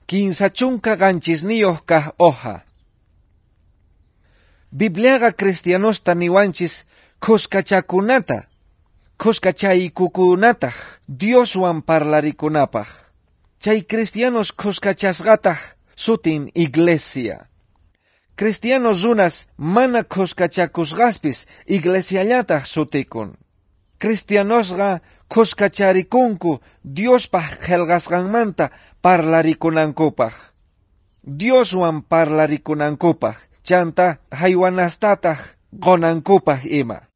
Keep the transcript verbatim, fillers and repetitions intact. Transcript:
Kinsachunka ganchisniyoh kah oja. Bibliaga cristianosta niwanchis kuskachakunata, kuskachaykukunata Dioswan parlarikunapaj. Chay cristianos kuskachasgatah sutin iglesia. Cristianos runas mana kuskachakusgaspis iglesiallatah sutikun. Cristianosga kuskacharikunku Diospaj helgasganmanta parlaricunankupaj. Dioswan parlaricunankupaj, chanta haywanastatah gonankupaj ima.